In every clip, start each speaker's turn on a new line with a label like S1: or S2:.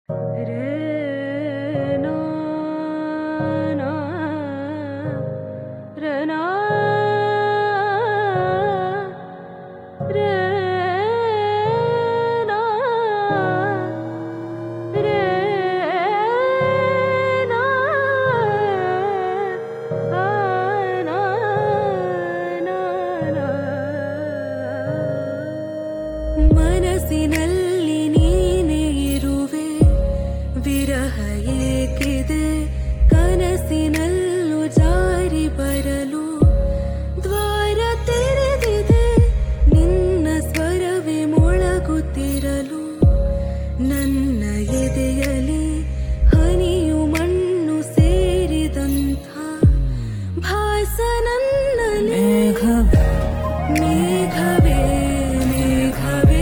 S1: re na na re na re na re na na na na ಮನಸ್ಸಿನಲ್ಲಿ ನೀನೇ ಇರುವೆ ವಿರಹ ಏಕಿದೆ ಕನಸಿನಲ್ಲೂ ಜಾರಿ ಬರಲು ದ್ವಾರ ತೆರೆದಿದೆ ನಿನ್ನ ಸ್ವರವೇ ಮೊಳಗುತ್ತಿರಲು ನನ್ನ ಎದೆಯಲಿ ಹನಿಯು ಮಣ್ಣು ಸೇರಿದಂಥ ಭಾಸ ನನ್ನಲ್ಲಿ ಮೇಘವೇ ಮೇಘವೇ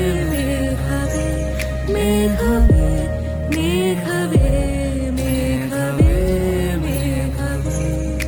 S1: ಮೇಘವೇ ಮೇಘವೇ ಮೇಘವೇ ಮೇಘವೇ ಮೇಘವೇ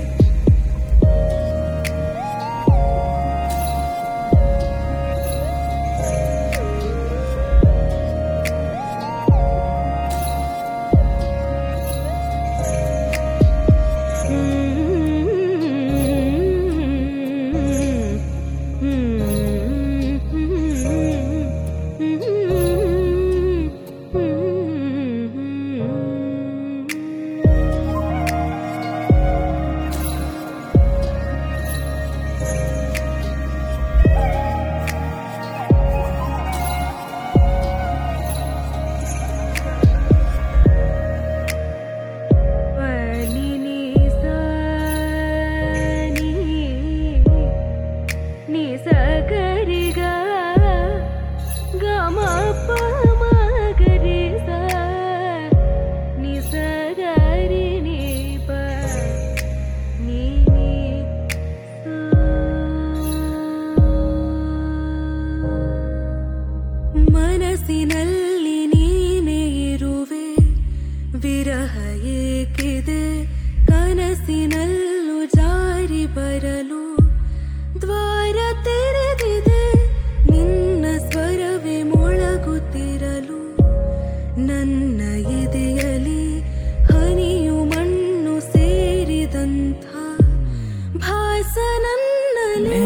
S1: ಮನಸ್ಸಿನಲ್ಲಿ ನೀನೇ ಇರುವೆ ವಿರಹ ಏಕಿದೆ ಕನಸಿನಲ್ಲೂ ಜಾರಿ ಬರಲು ದ್ವಾರ ತೆರೆದಿದೆ ನಿನ್ನ ಸ್ವರವೇ ಮೊಳಗುತ್ತಿರಲು ನನ್ನ ಎದೆಯಲಿ ಹನಿಯು ಮಣ್ಣು ಸೇರಿದಂಥ ಭಾಸ ನನ್ನಲ್ಲಿ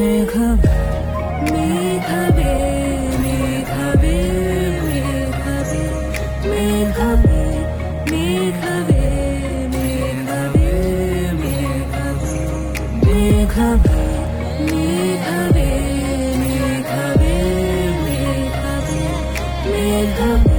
S1: ಮೇಘವೇ ಮೇಘವೇ ಮೇಘವೇ ಮೇಘವೇ ಮೇಘವೇ ಮೇಘವೇ ಮೇಘವೇ ಮೇಘವೇ ಮೇಘವೇ ಮೇಘವೇ ಮೇಘವೇ ಮೇಘವೇ